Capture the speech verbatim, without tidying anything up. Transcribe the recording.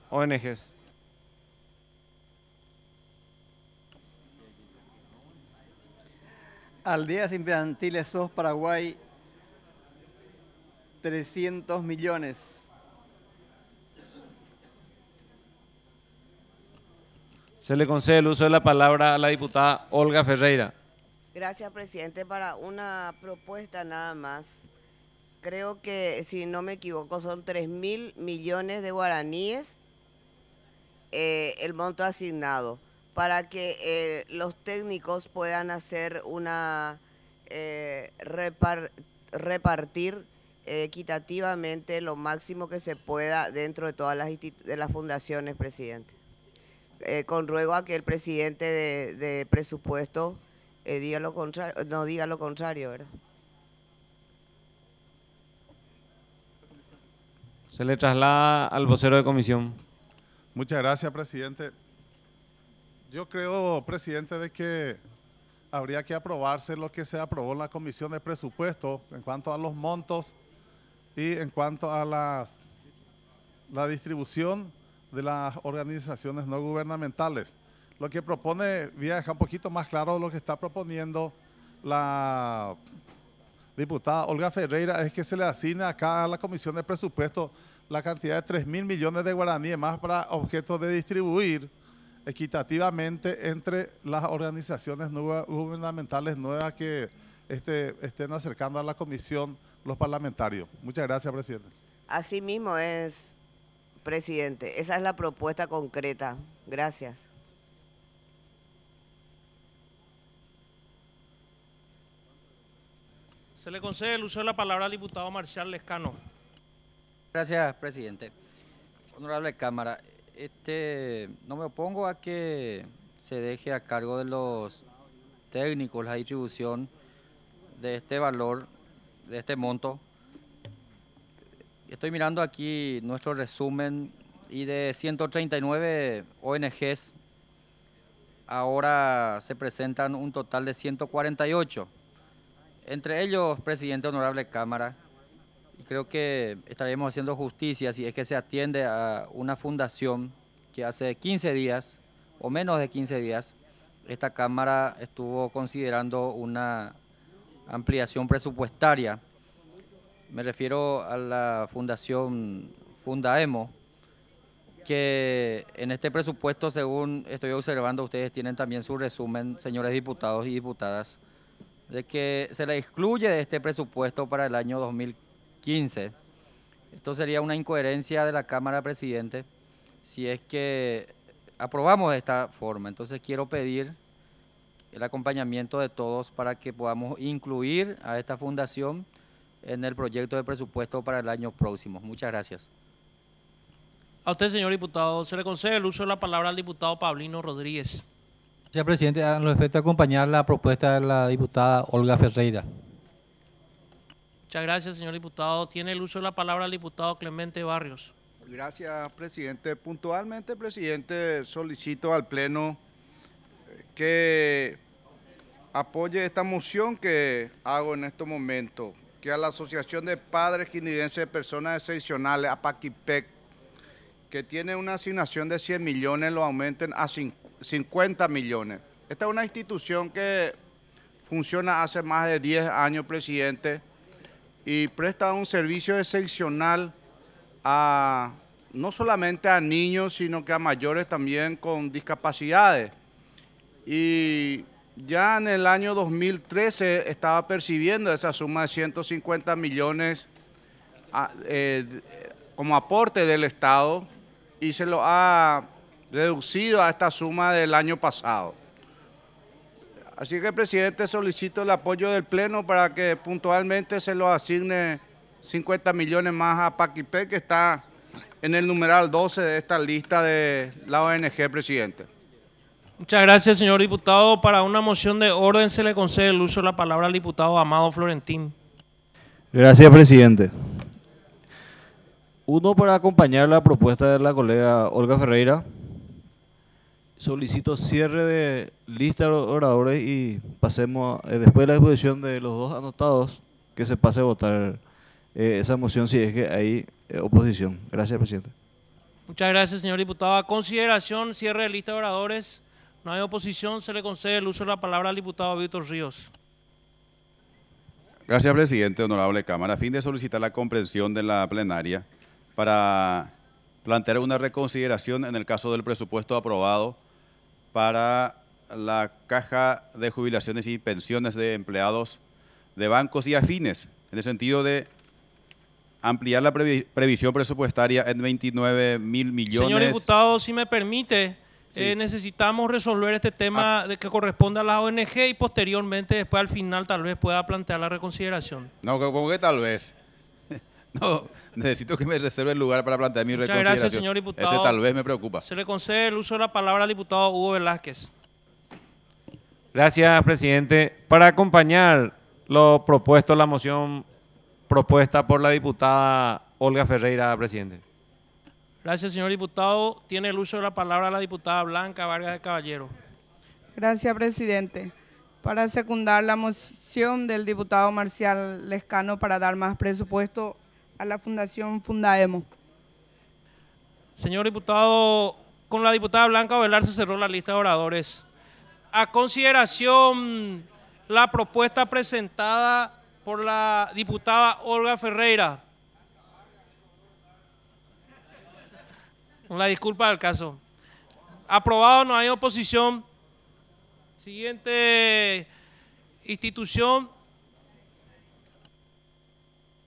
O N Ges. Aldeas infantiles S O S Paraguay, trescientos millones. Se le concede el uso de la palabra a la diputada Olga Ferreira. Gracias, presidente. Para una propuesta nada más. Creo que, si no me equivoco, son tres mil millones de guaraníes eh, el monto asignado para que eh, los técnicos puedan hacer una eh, repar- repartir eh, equitativamente lo máximo que se pueda dentro de todas las, institu- de las fundaciones, presidente. Eh, con ruego a que el presidente de, de presupuesto eh, diga lo contrario, no diga lo contrario, ¿verdad? Se le traslada al vocero de comisión. Muchas gracias, presidente. Yo creo, presidente, de que habría que aprobarse lo que se aprobó en la Comisión de Presupuesto en cuanto a los montos y en cuanto a las, la distribución de las organizaciones no gubernamentales. Lo que propone, voy a dejar un poquito más claro lo que está proponiendo la diputada Olga Ferreira, es que se le asigne acá a la Comisión de Presupuesto la cantidad de tres mil millones de guaraníes más para objeto de distribuir equitativamente entre las organizaciones nuevas, gubernamentales nuevas que este, estén acercando a la comisión los parlamentarios. Muchas gracias, presidente. Así mismo es, presidente. Esa es la propuesta concreta. Gracias. Se le concede el uso de la palabra al diputado Marcial Lescano. Gracias, presidente. Honorable Cámara, este, no me opongo a que se deje a cargo de los técnicos la distribución de este valor, de este monto. Estoy mirando aquí nuestro resumen y de ciento treinta y nueve O N Ges ahora se presentan un total de ciento cuarenta y ocho. Entre ellos, presidente, honorable Cámara, y creo que estaremos haciendo justicia si es que se atiende a una fundación que hace quince días, o menos de quince días, esta Cámara estuvo considerando una ampliación presupuestaria. Me refiero a la fundación Fundaemo, que en este presupuesto, según estoy observando, ustedes tienen también su resumen, señores diputados y diputadas, de que se le excluye de este presupuesto para el año dos mil quince. Esto sería una incoherencia de la Cámara, presidente, si es que aprobamos de esta forma. Entonces quiero pedir el acompañamiento de todos para que podamos incluir a esta fundación en el proyecto de presupuesto para el año próximo. Muchas gracias. A usted, señor diputado, se le concede el uso de la palabra al diputado Paulino Rodríguez. Gracias, presidente. A los efectos de acompañar la propuesta de la diputada Olga Ferreira. Muchas gracias, señor diputado. Tiene el uso de la palabra el diputado Clemente Barrios. Gracias, presidente. Puntualmente, presidente, solicito al Pleno que apoye esta moción que hago en este momento, que a la Asociación de Padres Quinidenses de Personas Excepcionales, APAQUIPEC, que tiene una asignación de cien millones, lo aumenten a cincuenta millones. Esta es una institución que funciona hace más de diez años, presidente, y presta un servicio excepcional a no solamente a niños, sino que a mayores también con discapacidades. Y ya en el año dos mil trece estaba percibiendo esa suma de ciento cincuenta millones a, eh, como aporte del Estado y se lo ha reducido a esta suma del año pasado. Así que, presidente, solicito el apoyo del Pleno para que puntualmente se lo asigne cincuenta millones más a Paquipé, que está en el numeral doce de esta lista de la O N G, presidente. Muchas gracias, señor diputado. Para una moción de orden se le concede el uso de la palabra al diputado Amado Florentín. Gracias, presidente. Uno, para acompañar la propuesta de la colega Olga Ferreira, solicito cierre de lista de oradores y pasemos, eh, después de la exposición de los dos anotados, que se pase a votar eh, esa moción si es que hay eh, oposición. Gracias, presidente. Muchas gracias, señor diputado. A consideración, cierre de lista de oradores. No hay oposición, se le concede el uso de la palabra al diputado Víctor Ríos. Gracias, presidente, honorable Cámara. A fin de solicitar la comprensión de la plenaria para plantear una reconsideración en el caso del presupuesto aprobado para la Caja de Jubilaciones y Pensiones de Empleados de Bancos y Afines, en el sentido de ampliar la previ- previsión presupuestaria en veintinueve mil millones. Señor diputado, si me permite, Sí. eh, necesitamos resolver este tema Ah. de que corresponde a la O N G y posteriormente, después al final, tal vez pueda plantear la reconsideración. No, como que tal vez. No, necesito que me reserve el lugar para plantear mi Muchas reconsideración. gracias, señor diputado. Ese tal vez me preocupa. Se le concede el uso de la palabra al diputado Hugo Velázquez. Gracias, presidente. Para acompañar lo propuesto, la moción propuesta por la diputada Olga Ferreira, presidente. Gracias, señor diputado. Tiene el uso de la palabra la diputada Blanca Vargas de Caballero. Gracias, presidente. Para secundar la moción del diputado Marcial Lescano para dar más presupuesto a la Fundación Fundaemo. Señor diputado, con la diputada Blanca Ovelar se cerró la lista de oradores. A consideración la propuesta presentada por la diputada Olga Ferreira. Con la disculpa del caso. Aprobado, no hay oposición. Siguiente institución,